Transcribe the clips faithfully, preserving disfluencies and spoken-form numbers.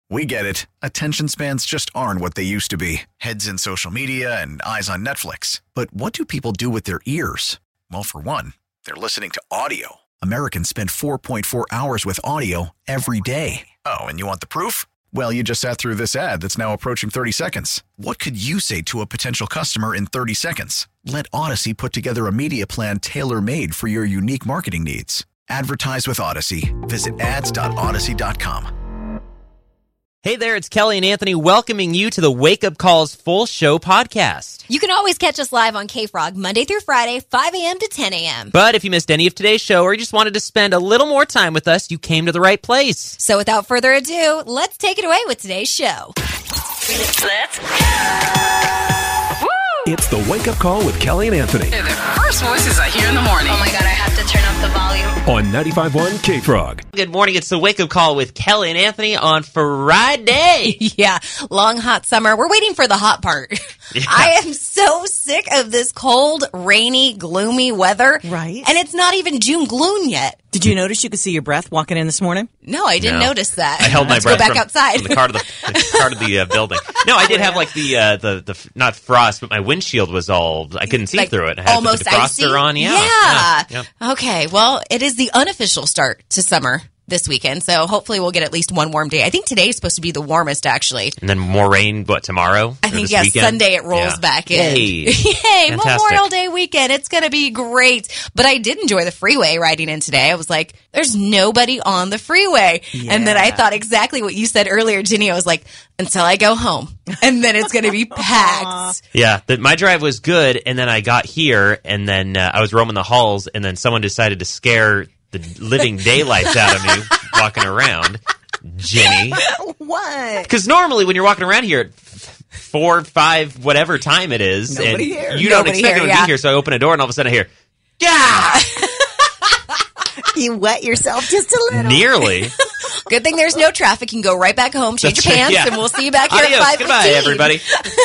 We get it. Attention spans just aren't what they used to be. Heads in social media and eyes on Netflix. But what do people do with their ears? Well, for one, they're listening to audio. Americans spend four point four hours with audio every day. Oh, and you want the proof? Well, you just sat through this ad that's now approaching thirty seconds. What could you say to a potential customer in thirty seconds? Let Odyssey put together a media plan tailor-made for your unique marketing needs. Advertise with Odyssey. Visit ads dot odyssey dot com. Hey there, it's Kelly and Anthony welcoming you to the Wake Up Calls Full Show podcast. You can always catch us live on K-Frog Monday through Friday, five a.m. to ten a.m. But if you missed any of today's show or you just wanted to spend a little more time with us, you came to the right place. So without further ado, let's take it away with today's show. Let's go. It's the Wake Up Call with Kelly and Anthony. They're the first voices I hear in the morning. Oh my God, I have to turn up the volume. On ninety-five point one K-Frog. Good morning, it's the Wake Up Call with Kelly and Anthony on Friday. Yeah, long hot summer. We're waiting for the hot part. Yeah. I am so sick of this cold, rainy, gloomy weather. Right. And it's not even June gloom yet. Did you notice you could see your breath walking in this morning? No, I didn't No. notice that. I held my Let's breath go back from, outside. from the car to the, the car to the uh, building. No, I did have like the, uh, the, the, not frost, but my windshield was all, I couldn't see Like, through it. I had almost to put the defroster icy? on. Yeah. Yeah. Yeah. Yeah. Okay, well, it is the unofficial start to summer this weekend, so hopefully we'll get at least one warm day. I think today's supposed to be the warmest, actually. And then more rain, what, tomorrow? I Or think, this yes, weekend? Sunday it rolls Yeah. back in. Yay. Yay, Fantastic. Memorial Day weekend. It's going to be great. But I did enjoy the freeway riding in today. I was like, there's nobody on the freeway. Yeah. And then I thought exactly what you said earlier, Ginny. I was like, until I go home. And then it's going to be packed. Yeah, the, my drive was good, and then I got here, and then uh, I was roaming the halls, and then someone decided to scare the living daylights out of me walking around. Ginny. What? Because normally when you're walking around here at four, five, whatever time it is, Nobody and here. you don't Nobody expect here, it to yeah. be here, so I open a door, and all of a sudden I hear, yeah! You wet yourself just a little. Nearly. Good thing there's no traffic. You can go right back home, change That's your right, pants, yeah. and we'll see you back here Adios. at five Goodbye, fifteen. everybody.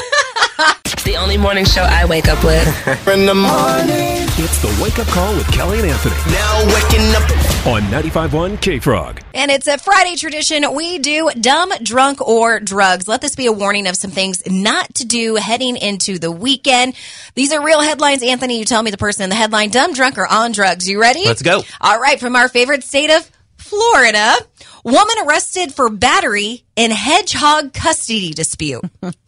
The only morning show I wake up with. In the morning. It's the Wake Up Call with Kelly and Anthony. Now waking up. On ninety-five point one K-Frog. And it's a Friday tradition. We do dumb, drunk, or drugs. Let this be a warning of some things not to do heading into the weekend. These are real headlines. Anthony, you tell me the person in the headline, dumb, drunk, or on drugs. You ready? Let's go. All right. From our favorite state of Florida, woman arrested for battery in hedgehog custody dispute.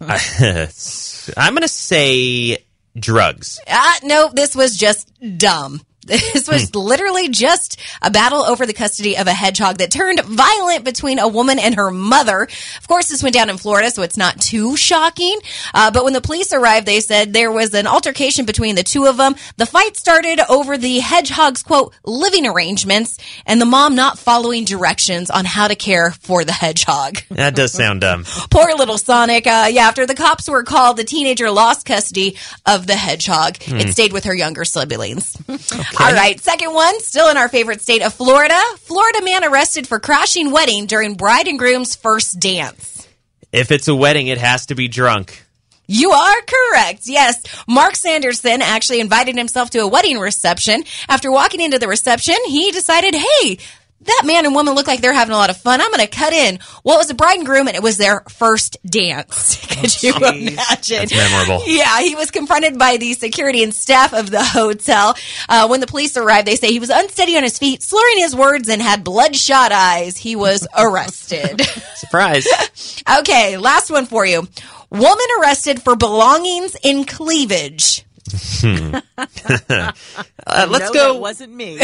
I'm going to say drugs. Ah, no, this was just dumb. This was literally just a battle over the custody of a hedgehog that turned violent between a woman and her mother. Of course, this went down in Florida, so it's not too shocking. Uh, but when the police arrived, they said there was an altercation between the two of them. The fight started over the hedgehog's, quote, living arrangements and the mom not following directions on how to care for the hedgehog. That does sound dumb. Poor little Sonic. Uh, yeah, after the cops were called, the teenager lost custody of the hedgehog. Hmm. It stayed with her younger siblings. All right, second one, still in our favorite state of Florida. Florida man arrested for crashing wedding during bride and groom's first dance. If it's a wedding, it has to be drunk. You are correct. Yes. Mark Sanderson actually invited himself to a wedding reception. After walking into the reception, he decided, hey, that man and woman look like they're having a lot of fun. I'm going to cut in. Well, it was a bride and groom, and it was their first dance. Could you imagine? That's memorable. Yeah, he was confronted by the security and staff of the hotel. Uh, when the police arrived, they say he was unsteady on his feet, slurring his words, and had bloodshot eyes. He was arrested. Surprise. Okay, last one for you. Woman arrested for belongings in cleavage. Hmm. uh, let's no, go. That wasn't me.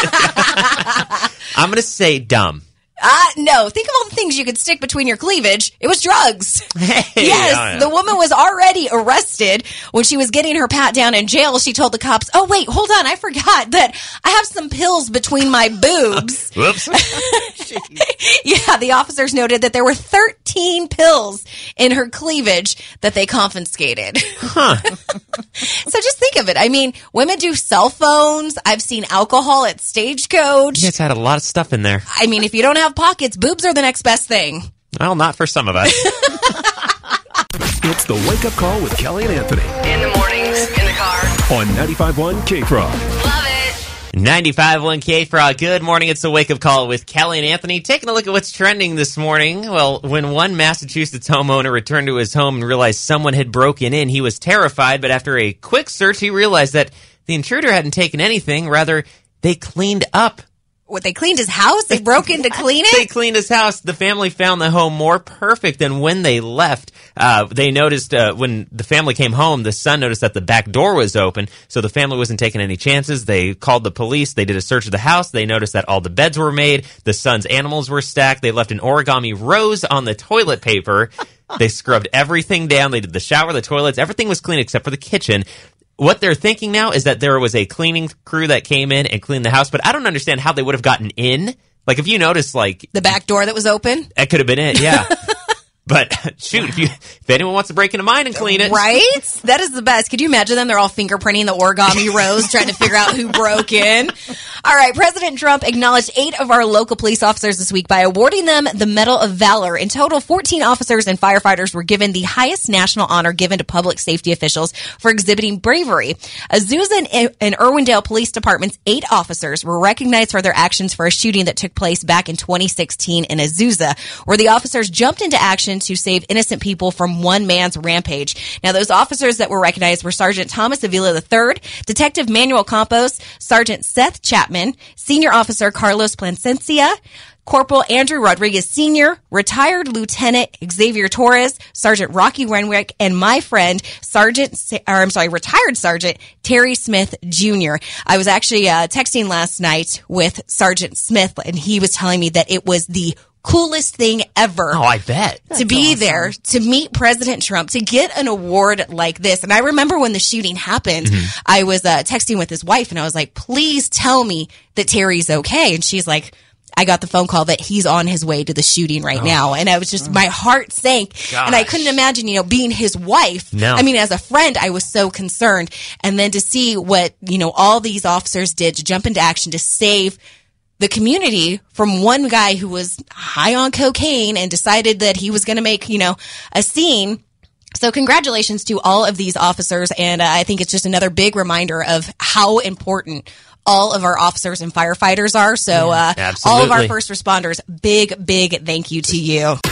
I'm going to say dumb. Uh, no. Think of all the things you could stick between your cleavage. It was drugs. Hey, yes, oh, yeah. the woman was already arrested. When she was getting her pat down in jail, she told the cops, oh, wait, hold on. I forgot that I have some pills between my boobs. Whoops. Yeah, the officers noted that there were thirteen pills in her cleavage that they confiscated. Huh. So just think of it. I mean, women do cell phones. I've seen alcohol at Stagecoach. It's had a lot of stuff in there. I mean, if you don't have pockets, boobs are the next best thing. Well, not for some of us. It's the Wake Up Call with Kelly and Anthony. In the mornings, in the car. On ninety-five point one K-Frog. Love it. ninety-five point one K-Frog. Good morning. It's a wake-up call with Kelly and Anthony. Taking a look at what's trending this morning. Well, when one Massachusetts homeowner returned to his home and realized someone had broken in, he was terrified. But after a quick search, he realized that the intruder hadn't taken anything. Rather, they cleaned up. What, they cleaned his house? They broke in to clean it? They cleaned his house. The family found the home more perfect than when they left. Uh, they noticed uh, when the family came home, the son noticed that the back door was open, so the family wasn't taking any chances. They called the police. They did a search of the house. They noticed that all the beds were made. The son's animals were stacked. They left an origami rose on the toilet paper. They scrubbed everything down. They did the shower, the toilets. Everything was clean except for the kitchen. What they're thinking now is that there was a cleaning crew that came in and cleaned the house, but I don't understand how they would have gotten in. Like, if you notice, like... The back door that was open? That could have been it, yeah. But, shoot, if, you, if anyone wants to break into mine and clean it... Right? That is the best. Could you imagine them? They're all fingerprinting the origami rose, trying to figure out who broke in. All right, President Trump acknowledged eight of our local police officers this week by awarding them the Medal of Valor. In total, fourteen officers and firefighters were given the highest national honor given to public safety officials for exhibiting bravery. Azusa and Irwindale Police Department's eight officers were recognized for their actions for a shooting that took place back in twenty sixteen in Azusa, where the officers jumped into action to save innocent people from one man's rampage. Now, those officers that were recognized were Sergeant Thomas Avila the third, Detective Manuel Campos, Sergeant Seth Chapman, Senior Officer Carlos Plasencia, Corporal Andrew Rodriguez Senior, Retired Lieutenant Xavier Torres, Sergeant Rocky Renwick, and my friend, Sergeant, or I'm sorry, Retired Sergeant Terry Smith Junior I was actually uh, texting last night with Sergeant Smith, and he was telling me that it was the coolest thing ever. Oh, I bet. To be awesome. There, to meet President Trump, to get an award like this. And I remember when the shooting happened, mm-hmm. I was uh, texting with his wife, and I was like, please tell me that Terry's okay. And she's like, I got the phone call that he's on his way to the shooting right oh. now. And I was just, my heart sank. Gosh. And I couldn't imagine, you know, being his wife. No. I mean, as a friend, I was so concerned. And then to see what, you know, all these officers did to jump into action to save the community from one guy who was high on cocaine and decided that he was going to make, you know, a scene. So congratulations to all of these officers. And uh, I think it's just another big reminder of how important all of our officers and firefighters are. So uh, yeah, all of our first responders, big, big thank you to you. Love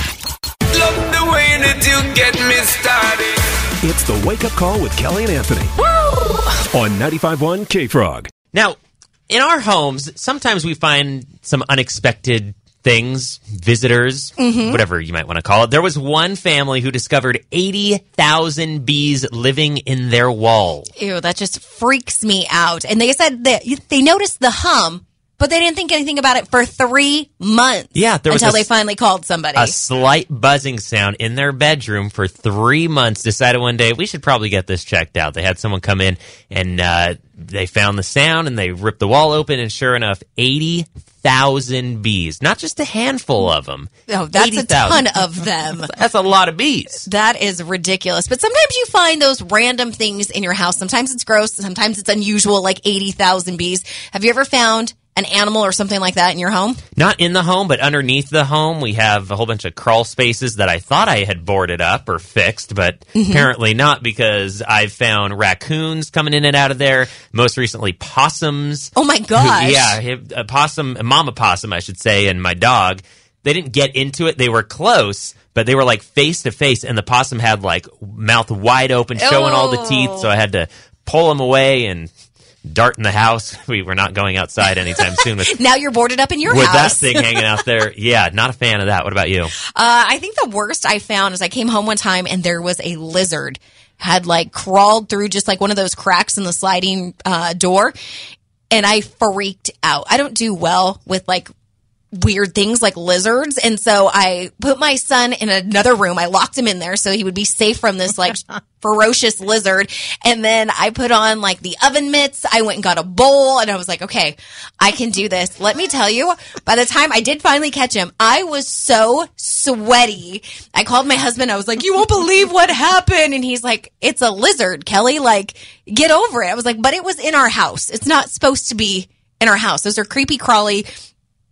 the way that you get me started. It's the Wake Up Call with Kelly and Anthony. Woo! On ninety-five point one K-Frog. Now, in our homes, sometimes we find some unexpected things, visitors, mm-hmm. whatever you might want to call it. There was one family who discovered eighty thousand bees living in their wall. Ew, that just freaks me out. And they said that they noticed the hum, but they didn't think anything about it for three months. Yeah, there was until a, they finally called somebody. A slight buzzing sound in their bedroom for three months. Decided one day we should probably get this checked out. They had someone come in and uh, they found the sound and they ripped the wall open, and sure enough, eighty thousand bees. Not just a handful of them. Oh, that's eighty, a ton of them. That's a lot of bees. That is ridiculous. But sometimes you find those random things in your house. Sometimes it's gross. Sometimes it's unusual, like eighty thousand bees. Have you ever found an animal or something like that in your home? Not in the home, but underneath the home. We have a whole bunch of crawl spaces that I thought I had boarded up or fixed, but mm-hmm. apparently not, because I've found raccoons coming in and out of there. Most recently, possums. Oh my gosh. Who, yeah, a possum, a mama possum, I should say, and my dog. They didn't get into it. They were close, but they were like face to face, and the possum had like mouth wide open, showing oh. all the teeth, so I had to pull him away and dart in the house. We were not going outside anytime soon. With, now you're boarded up in your with house. With that thing hanging out there. Yeah, not a fan of that. What about you? Uh, I think the worst I found is I came home one time and there was a lizard had like crawled through just like one of those cracks in the sliding uh, door. And I freaked out. I don't do well with like weird things like lizards. And so I put my son in another room. I locked him in there so he would be safe from this like ferocious lizard. And then I put on like the oven mitts. I went and got a bowl and I was like, okay, I can do this. Let me tell you, by the time I did finally catch him, I was so sweaty. I called my husband. I was like, you won't believe what happened. And he's like, it's a lizard, Kelly. Like, get over it. I was like, but it was in our house. It's not supposed to be in our house. Those are creepy, crawly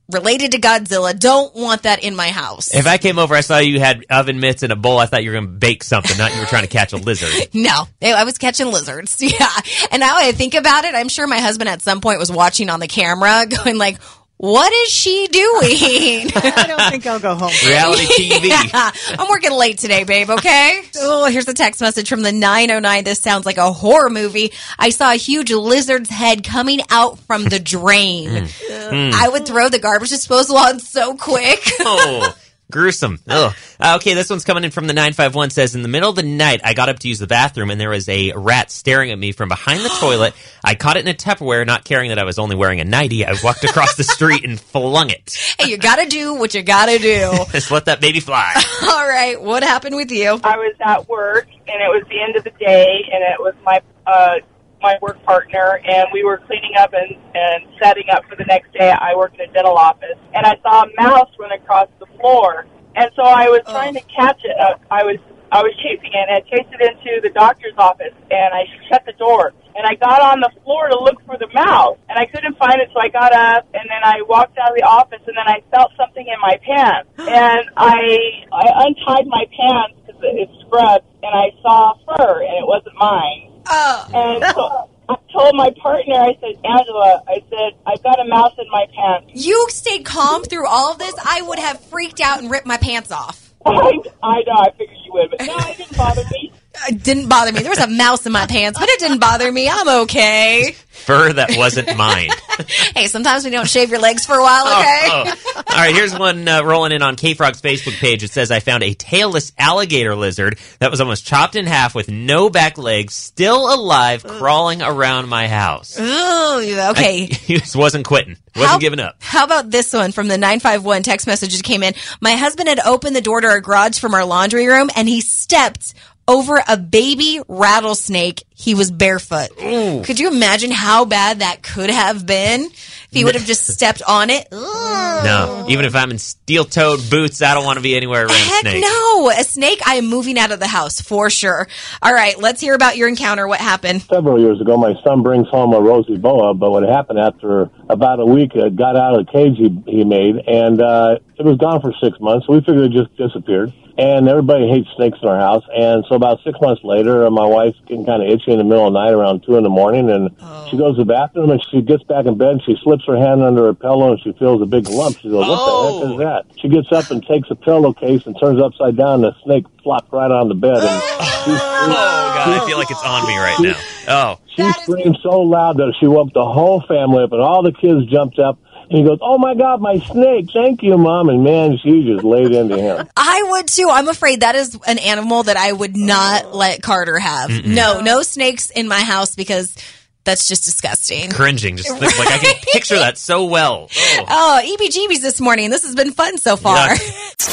related to Godzilla. Don't want that in my house. If I came over, I saw you had oven mitts and a bowl, I thought you were going to bake something, not you were trying to catch a lizard. No, I was catching lizards. Yeah. And now I think about it, I'm sure my husband at some point was watching on the camera going like, what is she doing? I don't think I'll go home. Reality T V. Yeah, I'm working late today, babe, okay? Oh, here's a text message from the nine oh nine. This sounds like a horror movie. I saw a huge lizard's head coming out from the drain. Mm. I would throw the garbage disposal on so quick. Oh, gruesome. Ugh. Uh, okay, this one's coming in from the nine five one. Says, in the middle of the night, I got up to use the bathroom, and there was a rat staring at me from behind the toilet. I caught it in a Tupperware, not caring that I was only wearing a nightie. I walked across the street and flung it. Hey, you gotta do what you gotta do. Just let that baby fly. All right, what happened with you? I was at work, and it was the end of the day, and it was my uh, my work partner, and we were cleaning up and, and setting up for the next day. I work in a dental office, and I saw a mouse run across the floor, and so I was trying to catch it. Uh, I was I was chasing it, and I chased it into the doctor's office, and I shut the door, and I got on the floor to look for the mouse, and I couldn't find it, so I got up, and then I walked out of the office, and then I felt something in my pants, and I I untied my pants because it's scrubbed, and I saw fur, and it wasn't mine. Oh. And so I told my partner, I said, Angela, I said, I've got a mouse in my pants. You stayed calm through all of this? I would have freaked out and ripped my pants off. I, I know, I figured you would, but no, it didn't bother me. It didn't bother me. There was a mouse in my pants, but it didn't bother me. I'm okay. Fur that wasn't mine. Hey, sometimes we don't shave your legs for a while, okay? Oh, oh. All right, here's one uh, rolling in on K-Frog's Facebook page. It says, I found a tailless alligator lizard that was almost chopped in half with no back legs, still alive, crawling around my house. Ooh, okay. I, he just wasn't quitting. Wasn't how, giving up. How about this one from the nine five one text message that came in? My husband had opened the door to our garage from our laundry room, and he stepped over a baby rattlesnake. He was barefoot. Ooh. Could you imagine how bad that could have been if he would have just stepped on it? Ooh. No, even if I'm in steel-toed boots, I don't want to be anywhere around Heck a snake. no, a snake, I am moving out of the house for sure. All right, let's hear about your encounter. What happened? Several years ago, my son brings home a rosy boa, but what happened after about a week, it got out of the cage he, he made, and uh, it was gone for six months, so we figured it just disappeared. And everybody hates snakes in our house. And so about six months later, uh, my wife's getting kind of itchy in the middle of the night around two in the morning. And oh. she goes to the bathroom and she gets back in bed. She slips her hand under her pillow and she feels a big lump. She goes, what oh. the heck is that? She gets up and takes a pillowcase and turns it upside down. And the snake flopped right on the bed. And oh, oh God, I feel like it's on me right now. Oh. She screamed so loud that she woke the whole family up and all the kids jumped up. And he goes, oh, my God, my snake. Thank you, Mom. And, man, she just laid into him. I would, too. I'm afraid that is an animal that I would not let Carter have. Mm-mm. No, no snakes in my house because that's just disgusting. Cringing. Just think, like I can picture that so well. Oh, oh E B G B's this morning. This has been fun so far. Yeah.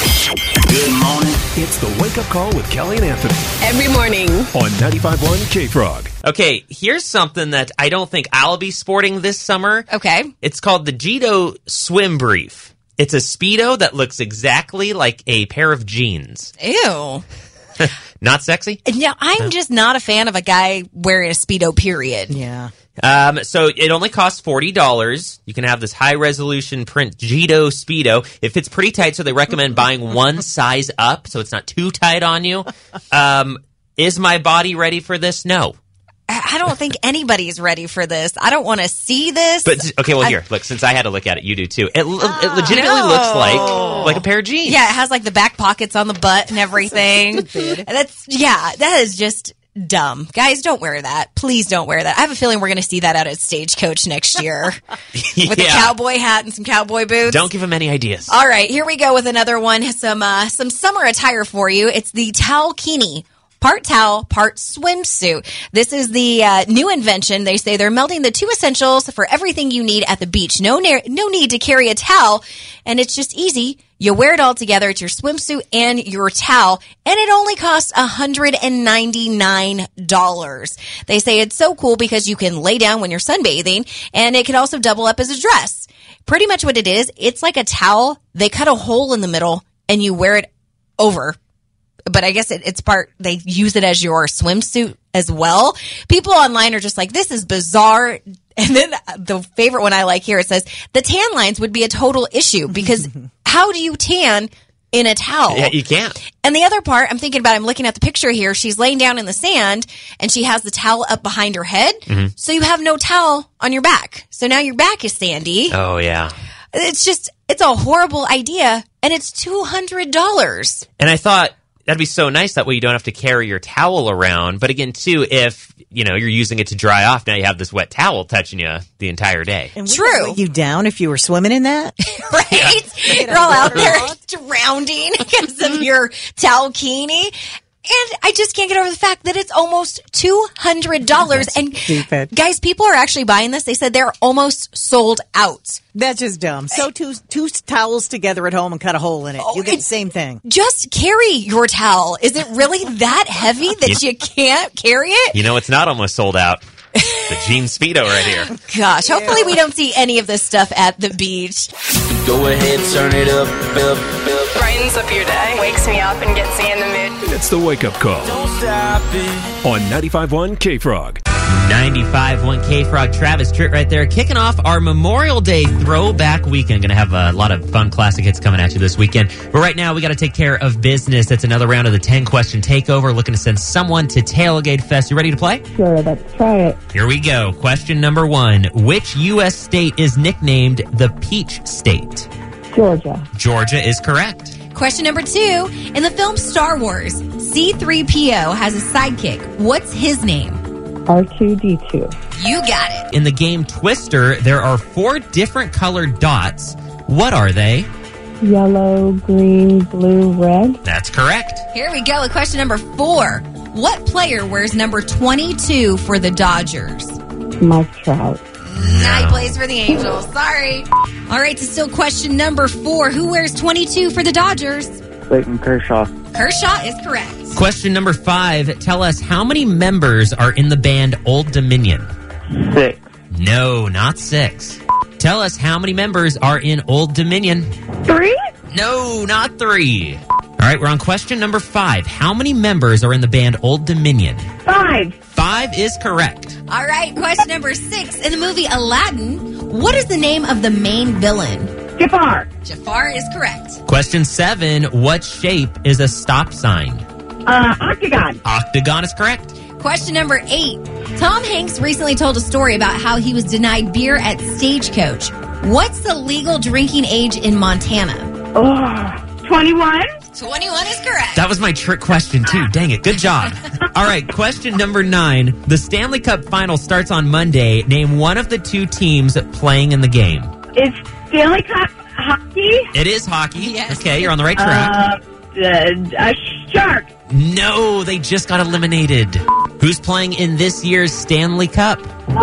Good morning. It's the Wake Up Call with Kelly and Anthony. Every morning. On ninety-five point one K-Frog. Okay, here's something that I don't think I'll be sporting this summer. Okay. It's called the Jito Swim Brief. It's a Speedo that looks exactly like a pair of jeans. Ew. Not sexy? No, I'm no. just not a fan of a guy wearing a Speedo, period. Yeah. Um, so it only costs forty dollars. You can have this high-resolution print Jito Speedo. It fits pretty tight, so they recommend buying one size up, so it's not too tight on you. Um, is my body ready for this? No. I don't think anybody's ready for this. I don't want to see this. But okay, well, here, I, look. Since I had to look at it, you do too. It, oh, it legitimately no. looks like like a pair of jeans. Yeah, it has like the back pockets on the butt and everything. And that's yeah, that is just dumb. Guys, don't wear that. Please don't wear that. I have a feeling we're going to see that out at Stagecoach next year yeah. with a cowboy hat and some cowboy boots. Don't give them any ideas. All right, here we go with another one. Some uh, some summer attire for you. It's the Talkini. Part towel, part swimsuit. This is the uh, new invention. They say they're melding the two essentials for everything you need at the beach. No, ne- no need to carry a towel, and it's just easy. You wear it all together. It's your swimsuit and your towel, and it only costs one hundred ninety-nine dollars. They say it's so cool because you can lay down when you're sunbathing, and it can also double up as a dress. Pretty much what it is, it's like a towel. They cut a hole in the middle, and you wear it over. But I guess it, it's part, they use it as your swimsuit as well. People online are just like, this is bizarre. And then the favorite one I like here, it says, the tan lines would be a total issue because how do you tan in a towel? Yeah, you can't. And the other part, I'm thinking about, I'm looking at the picture here. She's laying down in the sand and she has the towel up behind her head. Mm-hmm. So you have no towel on your back. So now your back is sandy. Oh, yeah. It's just, it's a horrible idea. And it's two hundred dollars. And I thought that'd be so nice. That way you don't have to carry your towel around. But again, too, if, you know, you're using it to dry off, now you have this wet towel touching you the entire day. And True. Weigh you down if you were swimming in that? Right? You're all out there drowning because of your towelkini. And I just can't get over the fact that it's almost two hundred dollars. That's and stupid. Guys, people are actually buying this. They said they're almost sold out. That's just dumb. Sew two, two towels together at home and cut a hole in it. Oh, you get it, the same thing. Just carry your towel. Is it really that heavy that you can't carry it? You know, it's not almost sold out. The Jean Speedo right here. Gosh, hopefully we don't see any of this stuff at the beach. Go ahead, turn it up, up, up. Brightens up your day, wakes me up and gets me in the mood. It's the Wake Up Call Don't stop it. on ninety-five point one K-Frog. ninety-five point one K-Frog, Travis Tritt right there, kicking off our Memorial Day throwback weekend. Going to have a lot of fun classic hits coming at you this weekend. But right now, we got to take care of business. That's another round of the ten-question takeover, looking to send someone to Tailgate Fest. You ready to play? Sure, let's try it. Here we go. Question number one. Which U S state is nicknamed the Peach State? Georgia. Georgia is correct. Question number two. In the film Star Wars, C three P O has a sidekick. What's his name? R two D two. You got it. In the game Twister, there are four different colored dots. What are they? Yellow, green, blue, red. That's correct. Here we go with question number four. What player wears number twenty-two for the Dodgers? Mike Trout. No. He plays for the Angels. Sorry. All right, so still question number four. Who wears twenty-two for the Dodgers? Clayton Kershaw. Kershaw is correct. Question number five. Tell us how many members are in the band Old Dominion? Six. No, not six. Tell us how many members are in Old Dominion? Three? No, not three. All right, we're on question number five. How many members are in the band Old Dominion? Five. Five is correct. All right, question number six. In the movie Aladdin, what is the name of the main villain? Jafar. Jafar is correct. Question seven. What shape is a stop sign? Uh, octagon. Octagon is correct. Question number eight. Tom Hanks recently told a story about how he was denied beer at Stagecoach. What's the legal drinking age in Montana? Oh, twenty-one? twenty-one is correct. That was my trick question, too. Dang it. Good job. All right, question number nine. The Stanley Cup final starts on Monday. Name one of the two teams playing in the game. It's Stanley Cup hockey? It is hockey. Yes. Okay, you're on the right track. Uh, uh, a shark. No, they just got eliminated. Who's playing in this year's Stanley Cup?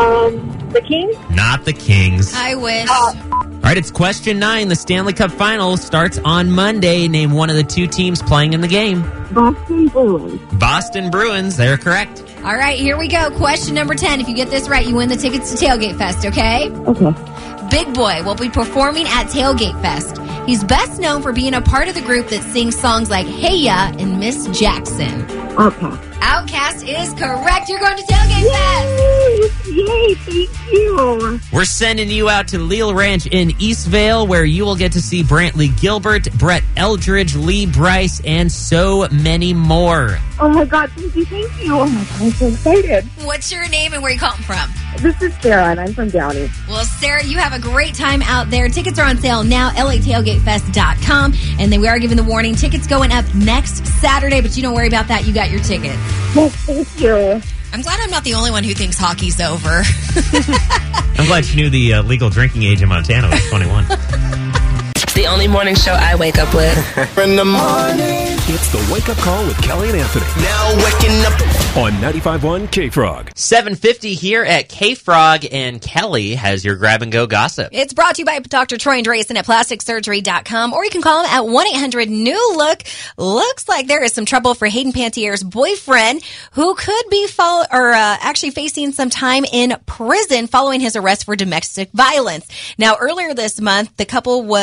Um, the Kings? Not the Kings. I wish. All right, it's question nine. The Stanley Cup final starts on Monday. Name one of the two teams playing in the game. Boston Bruins. Boston Bruins. They're correct. All right, here we go. Question number ten. If you get this right, you win the tickets to Tailgate Fest, okay? Okay. Big Boy will be performing at Tailgate Fest. He's best known for being a part of the group that sings songs like Hey Ya and Miss Jackson. Okay. Outcast is correct. You're going to Tailgate Fest. Yay! Yay, thank you. We're sending you out to Leal Ranch in Eastvale, where you will get to see Brantley Gilbert, Brett Eldridge, Lee Bryce, and so many more. Oh my God, thank you, thank you. Oh my God, I'm so excited. What's your name and where you calling from? This is Sarah, and I'm from Downey. Well, Sarah, you have a great time out there. Tickets are on sale now, L A tailgate fest dot com. And then we are giving the warning, tickets going up next Saturday, but you don't worry about that. You got your ticket. Yes, thank you. I'm glad I'm not the only one who thinks hockey's over. I'm glad you knew the uh, legal drinking age in Montana was twenty-one. The only morning show I wake up with. In the morning. It's the Wake Up Call with Kelly and Anthony Now waking up. on ninety-five point one K-Frog. seven fifty here at K-Frog, and Kelly has your grab-and-go gossip. It's brought to you by Doctor Troy Andreasen at plastic surgery dot com, or you can call him at one eight hundred new look. Looks like there is some trouble for Hayden Pantier's boyfriend, who could be follow- or uh, actually facing some time in prison following his arrest for domestic violence. Now, earlier this month, the couple was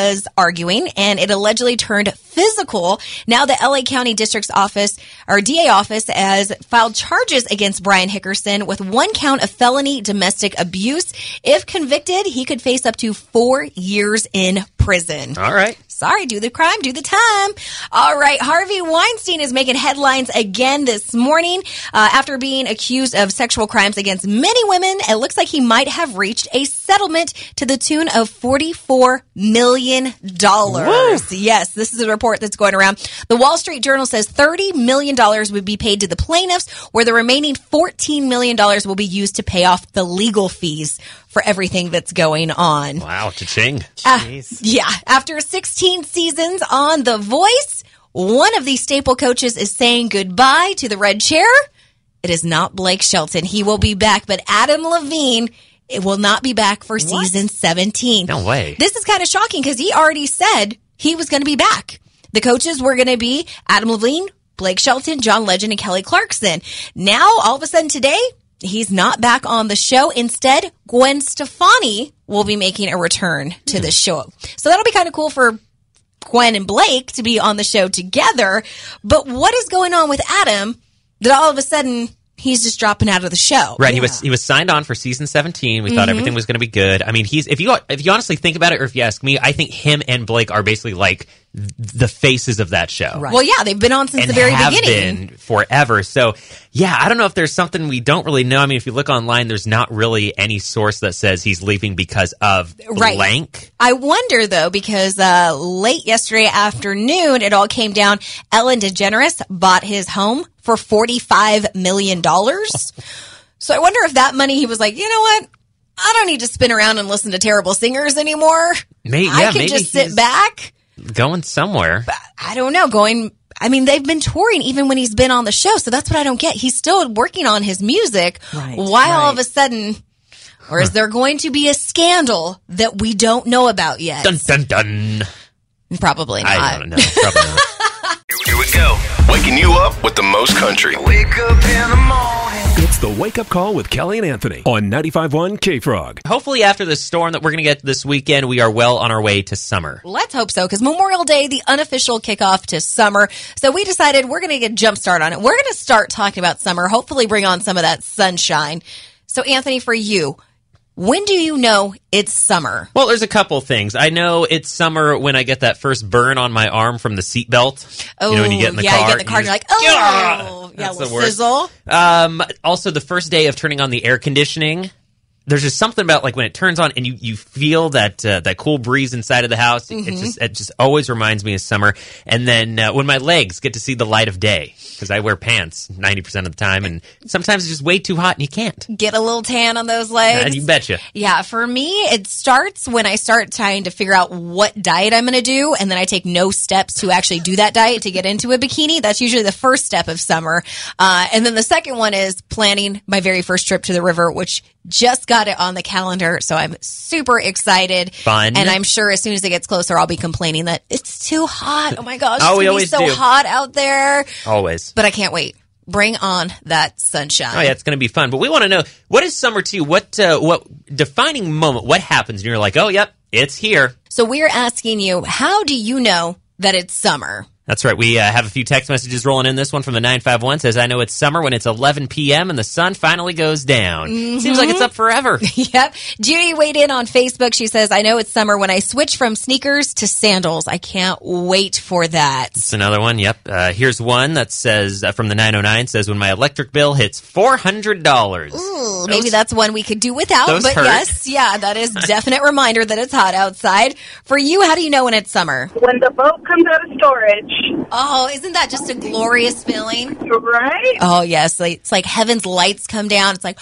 arguing, and it allegedly turned physical. Now the L A County District's office, or D A office, has filed charges against Brian Hickerson with one count of felony domestic abuse. If convicted, he could face up to four years in prison. All right. Sorry, do the crime, do the time. All right, Harvey Weinstein is making headlines again this morning. Uh, after being accused of sexual crimes against many women, it looks like he might have reached a settlement to the tune of forty-four million dollars. Woo. Yes, this is a report that's going around. The Wall Street Journal says thirty million dollars would be paid to the plaintiffs, where the remaining fourteen million dollars will be used to pay off the legal fees for everything that's going on. Wow, cha-ching. Uh, yeah. After sixteen seasons on The Voice, one of these staple coaches is saying goodbye to the red chair. It is not Blake Shelton. He will be back, but Adam Levine, it will not be back for what? season seventeen. No way. This is kind of shocking because he already said he was going to be back. The coaches were going to be Adam Levine, Blake Shelton, John Legend, and Kelly Clarkson. Now, all of a sudden today, he's not back on the show. Instead, Gwen Stefani will be making a return to the show. So that'll be kind of cool for Gwen and Blake to be on the show together. But what is going on with Adam that all of a sudden he's just dropping out of the show? Right. Yeah. He was he was signed on for season seventeen. We Mm-hmm. thought everything was going to be good. I mean, he's if you if you honestly think about it, or if you ask me, I think him and Blake are basically like the faces of that show. Right. Well, yeah, they've been on since and the very have beginning. Been forever. So, yeah, I don't know if there's something we don't really know. I mean, if you look online, there's not really any source that says he's leaving because of Right. blank. I wonder, though, because uh, late yesterday afternoon, it all came down. Ellen DeGeneres bought his home for forty-five million dollars. So I wonder if that money, he was like, you know what? I don't need to spin around and listen to terrible singers anymore. Maybe, I yeah, can maybe just he's sit back. Going somewhere. I don't know, going... I mean, they've been touring even when he's been on the show, so that's what I don't get. He's still working on his music. Right, Why all right. of a sudden... Or is there going to be a scandal that we don't know about yet? Dun, dun, dun. Probably not. I don't know. Probably not. Here we go. Waking you up with the most country. Wake up in the morning. It's the Wake Up Call with Kelly and Anthony on ninety-five point one K-Frog. Hopefully after the storm that we're going to get this weekend, we are well on our way to summer. Let's hope so, because Memorial Day, the unofficial kickoff to summer. So we decided we're going to get a jump start on it. We're going to start talking about summer, hopefully bring on some of that sunshine. So, Anthony, for you, when do you know it's summer? Well, there's a couple things. I know it's summer when I get that first burn on my arm from the seatbelt. Oh, you know, when you get in the yeah, car. you get in the car and you're like, oh, yeah, yeah, a that's little the worst. sizzle. Um, also, the first day of turning on the air conditioning. There's just something about like when it turns on and you, you feel that uh, that cool breeze inside of the house. Mm-hmm. It just it just always reminds me of summer. And then uh, when my legs get to see the light of day, because I wear pants ninety percent of the time, and sometimes it's just way too hot and you can't. Get a little tan on those legs. And you betcha. Yeah, for me, it starts when I start trying to figure out what diet I'm going to do, and then I take no steps to actually do that diet to get into a bikini. That's usually the first step of summer. Uh, and then the second one is planning my very first trip to the river, which just got it on the calendar, so I'm super excited. Fun. And I'm sure as soon as it gets closer, I'll be complaining that it's too hot. Oh my gosh, Oh, it's we going to be always so do. hot out there. Always. But I can't wait. Bring on that sunshine. Oh yeah, it's going to be fun. But we want to know, what is summer to you? What uh, what defining moment? What happens and you're like, oh yep, it's here. So we're asking you, how do you know that it's summer? That's right. We uh, have a few text messages rolling in. This one from the nine five one says, I know it's summer when it's eleven p.m. and the sun finally goes down. Mm-hmm. Seems like it's up forever. Yep. Judy weighed in on Facebook. She says, I know it's summer when I switch from sneakers to sandals. I can't wait for that. It's another one. Yep. Uh, here's one that says, uh, from the nine oh nine, says, when my electric bill hits four hundred dollars. Ooh, maybe that's one we could do without. those But hurt. yes, yeah, that is definite reminder that it's hot outside. For you, how do you know when it's summer? When the boat comes out of storage. Oh, isn't that just a glorious feeling? Right? Oh, yes. Like, it's like heaven's lights come down. It's like,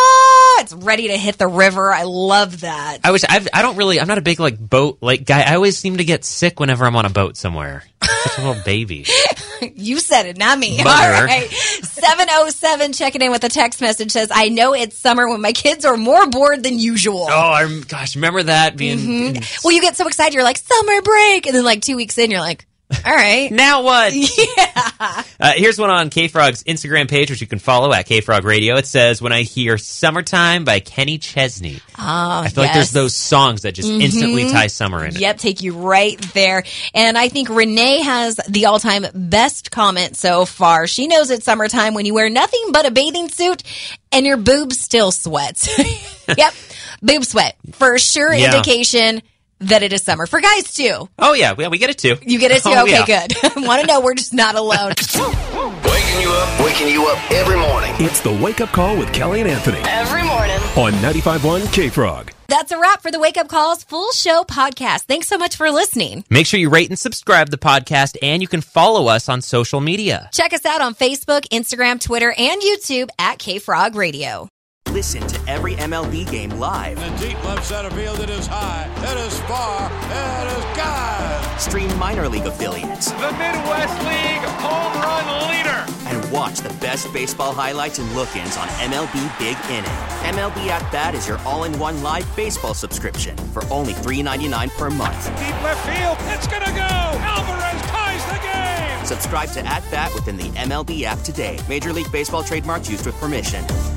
ah, it's ready to hit the river. I love that. I wish I've, I don't really, I'm not a big like boat like guy. I always seem to get sick whenever I'm on a boat somewhere. Such a little baby. You said it, not me. Mother. All right. seven oh seven checking in with a text message says, I know it's summer when my kids are more bored than usual. Oh, I'm, gosh, remember that being. Mm-hmm. Well, you get so excited. You're like, summer break. And then like two weeks in, you're like, All right. Now what? Yeah. Uh, here's one on K-Frog's Instagram page, which you can follow at K-Frog Radio. It says, when I hear Summertime by Kenny Chesney. Oh, I feel yes. like there's those songs that just Mhm. instantly tie summer in it. Yep, take you right there. And I think Renee has the all-time best comment so far. She knows it's summertime when you wear nothing but a bathing suit and your boobs still sweats. Yep, boob sweat. For sure Yeah. indication that it is summer. For guys, too. Oh, yeah. Yeah, we get it, too. You get it, too? Oh, okay, yeah. good. Want to know we're just not alone. Waking you up, waking you up every morning. It's the Wake Up Call with Kelly and Anthony Every morning. on ninety-five point one K-Frog. That's a wrap for the Wake Up Calls full show podcast. Thanks so much for listening. Make sure you rate and subscribe the podcast, and you can follow us on social media. Check us out on Facebook, Instagram, Twitter, and YouTube at K-Frog Radio. Listen to every M L B game live. In the deep left center field, it is high, it is far, it is gone. Stream minor league affiliates. The Midwest League home run leader. And watch the best baseball highlights and look-ins on M L B Big Inning. M L B At Bat is your all-in-one live baseball subscription for only three ninety-nine per month. Deep left field, it's gonna go. Alvarez ties the game. Subscribe to At Bat within the M L B app today. Major League Baseball trademarks used with permission.